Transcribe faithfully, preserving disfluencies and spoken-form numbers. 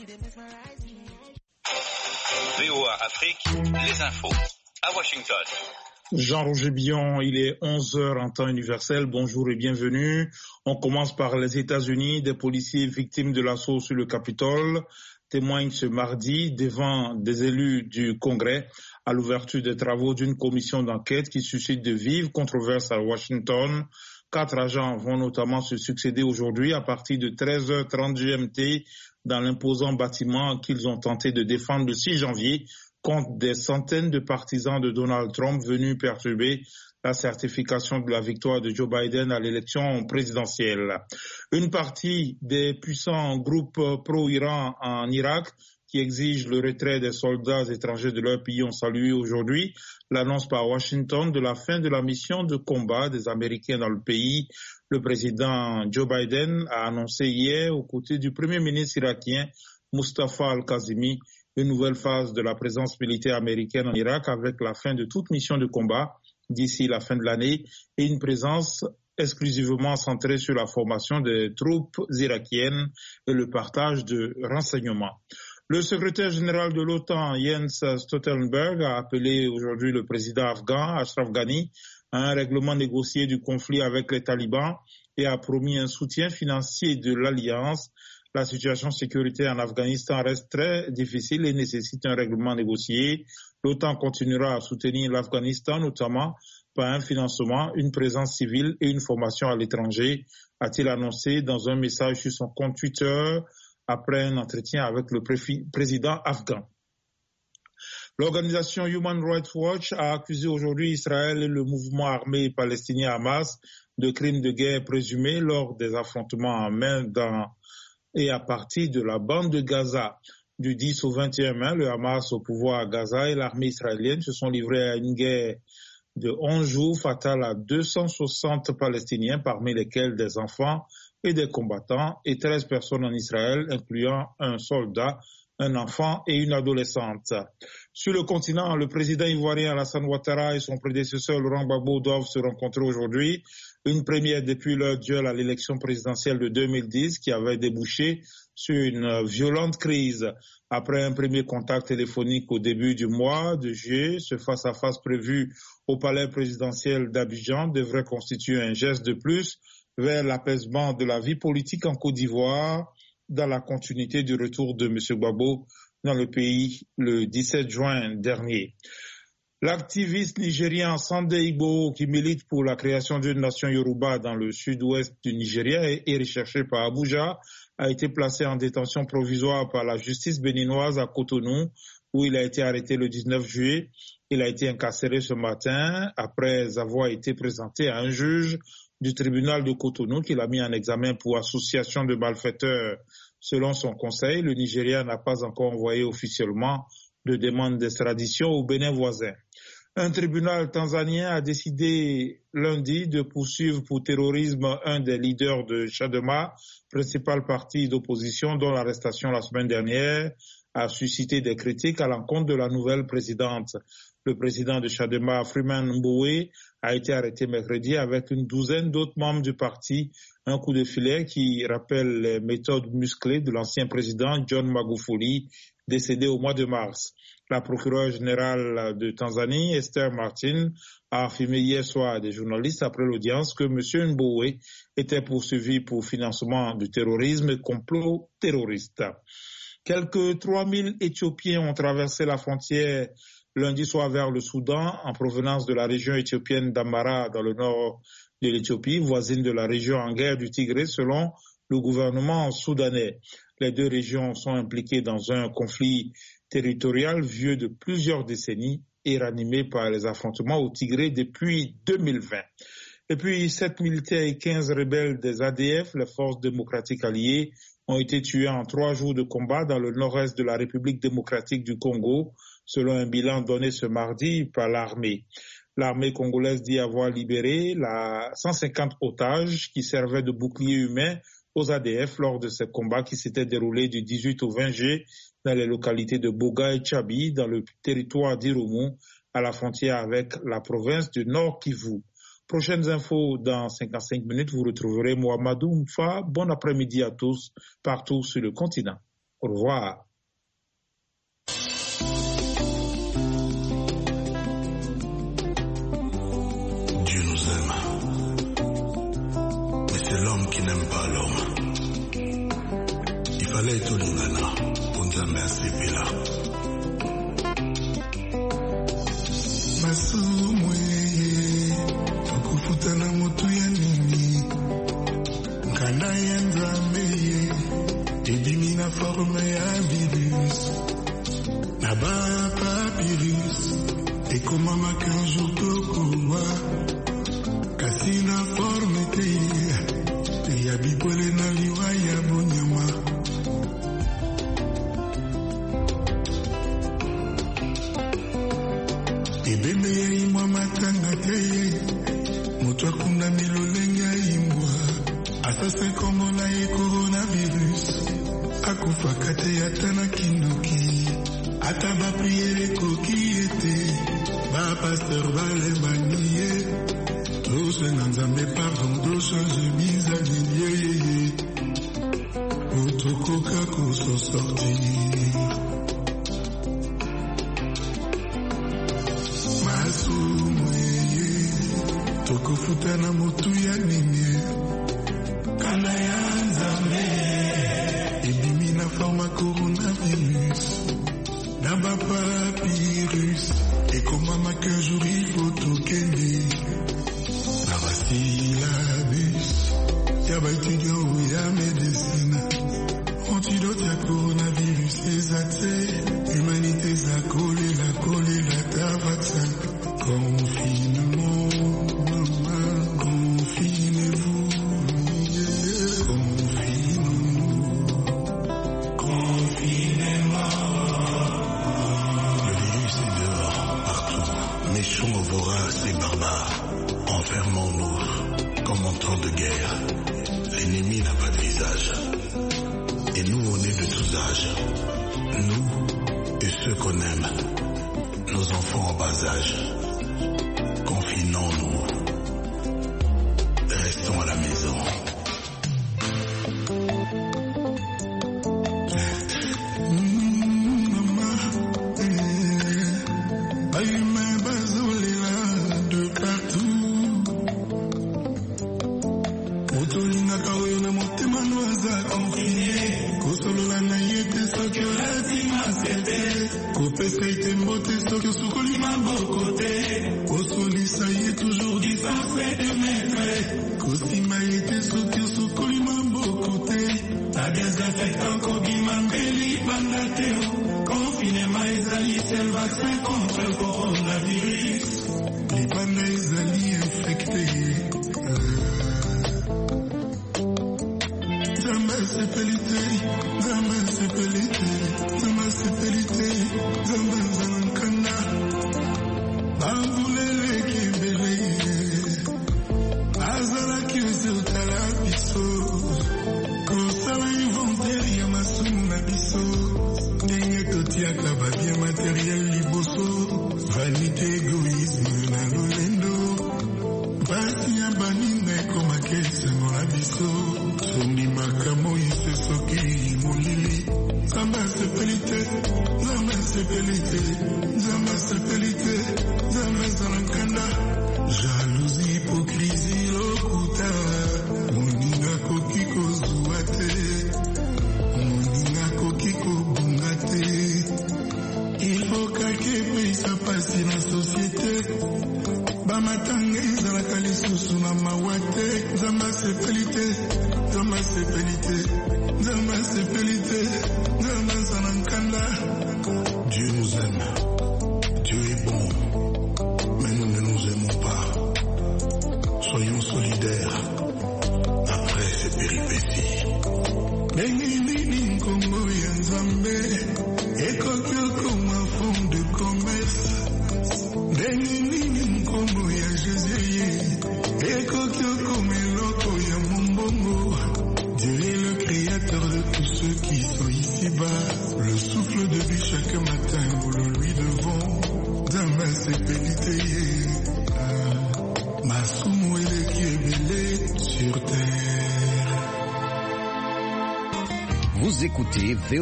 V O A Afrique, les infos. À Washington. Jean-Roger Billon, il est onze heures en temps universel. Bonjour et bienvenue. On commence par les États-Unis. Des policiers victimes de l'assaut sur le Capitole témoignent ce mardi devant des élus du Congrès à l'ouverture des travaux d'une commission d'enquête qui suscite de vives controverses à Washington. Quatre agents vont notamment se succéder aujourd'hui à partir de treize heures trente G M T dans l'imposant bâtiment qu'ils ont tenté de défendre le six janvier contre des centaines de partisans de Donald Trump venus perturber la certification de la victoire de Joe Biden à l'élection présidentielle. Une partie des puissants groupes pro-Iran en Irak qui exigent le retrait des soldats étrangers de leur pays ont salué aujourd'hui l'annonce par Washington de la fin de la mission de combat des Américains dans le pays. Le président Joe Biden a annoncé hier, aux côtés du premier ministre irakien Mustafa al-Kazimi, une nouvelle phase de la présence militaire américaine en Irak avec la fin de toute mission de combat d'ici la fin de l'année et une présence exclusivement centrée sur la formation des troupes irakiennes et le partage de renseignements. Le secrétaire général de l'OTAN, Jens Stoltenberg, a appelé aujourd'hui le président afghan, Ashraf Ghani, à un règlement négocié du conflit avec les talibans et a promis un soutien financier de l'Alliance. La situation sécuritaire en Afghanistan reste très difficile et nécessite un règlement négocié. L'OTAN continuera à soutenir l'Afghanistan, notamment par un financement, une présence civile et une formation à l'étranger, a-t-il annoncé dans un message sur son compte Twitter après un entretien avec le pré- président afghan. L'organisation Human Rights Watch a accusé aujourd'hui Israël et le mouvement armé palestinien Hamas de crimes de guerre présumés lors des affrontements en main dans et à partir de la bande de Gaza. Du dix au vingt et un mai, le Hamas au pouvoir à Gaza et l'armée israélienne se sont livrés à une guerre de onze jours fatale à deux cent soixante Palestiniens, parmi lesquels des enfants et des combattants, et treize personnes en Israël, incluant un soldat, un enfant et une adolescente. Sur le continent, le président ivoirien Alassane Ouattara et son prédécesseur Laurent Gbagbo doivent se rencontrer aujourd'hui. Une première depuis leur duel à l'élection présidentielle de deux mille dix qui avait débouché sur une violente crise. Après un premier contact téléphonique au début du mois de juillet, ce face-à-face prévu au palais présidentiel d'Abidjan devrait constituer un geste de plus vers l'apaisement de la vie politique en Côte d'Ivoire dans la continuité du retour de M. Gbagbo dans le pays le dix-sept juin dernier. L'activiste nigérien Sunday Igboho, qui milite pour la création d'une nation Yoruba dans le sud-ouest du Nigeria et est recherché par Abuja, a été placé en détention provisoire par la justice béninoise à Cotonou, où il a été arrêté le dix-neuf juillet. Il a été incarcéré ce matin après avoir été présenté à un juge du tribunal de Cotonou qui l'a mis en examen pour association de malfaiteurs. Selon son conseil, le Nigeria n'a pas encore envoyé officiellement de demande d'extradition au Bénin voisin. Un tribunal tanzanien a décidé lundi de poursuivre pour terrorisme un des leaders de Chadema, principal parti d'opposition dont l'arrestation la semaine dernière a suscité des critiques à l'encontre de la nouvelle présidente. Le président de Chadema, Freeman Mbowe, a été arrêté mercredi avec une douzaine d'autres membres du parti, un coup de filet qui rappelle les méthodes musclées de l'ancien président John Magufuli, décédé au mois de mars. La procureure générale de Tanzanie, Esther Martin, a affirmé hier soir à des journalistes après l'audience que M. Mbowe était poursuivi pour financement du terrorisme et complot terroriste. Quelques trois mille Éthiopiens ont traversé la frontière lundi soir vers le Soudan en provenance de la région éthiopienne d'Amara dans le nord de l'Éthiopie, voisine de la région en guerre du Tigré selon le gouvernement soudanais. Les deux régions sont impliquées dans un conflit territorial vieux de plusieurs décennies et ranimé par les affrontements au Tigré depuis deux mille vingt. Et puis, sept militaires et quinze rebelles des A D F, les forces démocratiques alliées, ont été tués en trois jours de combat dans le nord-est de la République démocratique du Congo, selon un bilan donné ce mardi par l'armée. L'armée congolaise dit avoir libéré la cent cinquante otages qui servaient de bouclier humain aux A D F lors de ces combats qui s'étaient déroulés du dix-huit au vingt juillet dans les localités de Boga et Tchabi, dans le territoire d'Irumu, à la frontière avec la province du Nord Kivu. Prochaines infos dans cinquante-cinq minutes, vous retrouverez Mohamedou Mfa. Bon après-midi à tous, partout sur le continent. Au revoir. Dieu nous aime, mais c'est l'homme qui n'aime pas l'homme. Il fallait être l'ingana pour nous amener à sepela. Masumweye, tukufutana mutu ya nini, nkana ya nzameye, edimi na forme ya virus, na ba papyrus, ekomama qu'un jour tokowa, kasi na forme te, ya bibole na liwa ya bonyama. Ebembe ya imwa matanga te, moto akunda milolenge ya imwa, asase kombo na ye coronavirus, akufaka te ata na kindoki, ata bapriere koki ete, bapasteur balembani ye, dose na nzambe pardon, doshange bizaleli yeyeye, otokoka koso sortir. Tokufuta na mutu ya nini, kana ya nzambe, ebimi na forma coronavirus, na ba papyrus, ekomama qu'un jour il faut tokende, na ba syllabus, ya ba étudiant ou ya médecine, antidote ya coronavirus, ezate, humanité za kolela, kolela ta vaccin, confinement. Confinez-vous, confinez-nous, confinez-moi. Le virus est dehors, partout, méchants, voraces et barbares. Enfermons-nous, comme en temps de guerre. L'ennemi n'a pas de visage. Et nous, on est de tous âges. Nous et ceux qu'on aime. Nos enfants en bas âge. Confinons-nous. Restons à la maison. De partout. Otolina kaoyona motema noaza confiné. Kosolola na yete soki olati maskete. Kopesa ite mbote soki osukoli maboko te. Kosolisa ye toujours distancé de mètres. Kosima yete soki osukoli maboko te. Na désinfectant kobima mbeli banda te. Confinement ezali seul vaccin contre le coronavirus. Les banda ezali infecté. Zamba sepelite, zamba sepelite, zamba sepelite, zamba zanankana. Bambulele kebele, azala kiose utala biso. Kosala inventaire ya masumu na biso. Ndenge totiaka babie matériel liboso. Vanité, égoïsme na lolendo. Basi ya baninga ekoma kese mona biso. Sondi makamo ise soki molili. Zamba sepelite, zamba sepelite, zamba sepelite, zamba zalankanda. Jalousie, hypocrisie, lokuta. Moninga koki kozua te. Moninga koki kobunga te. Il faut kake pe sa pasi na société. Bamatanga ezalaka lisusu na mawate. Zamba sepelite, zamba sepelite, zamba sepelite, zamba zanankanda. Dieu nous aime, Dieu est bon, mais nous ne nous aimons pas. Soyons solidaires après ces péripéties. Benginini nkombo ya nzambe, ekokioko ma fond de commerce. Benginini nkombo ya Jésus, ekokioko meloko ya mombongo. Dieu est le créateur de tous ceux qui sont ici-bas. Le souffle de vie chaque matin, nous le lui devons. Zamba sepelite, masumu eleki ebele sur terre. Vous écoutez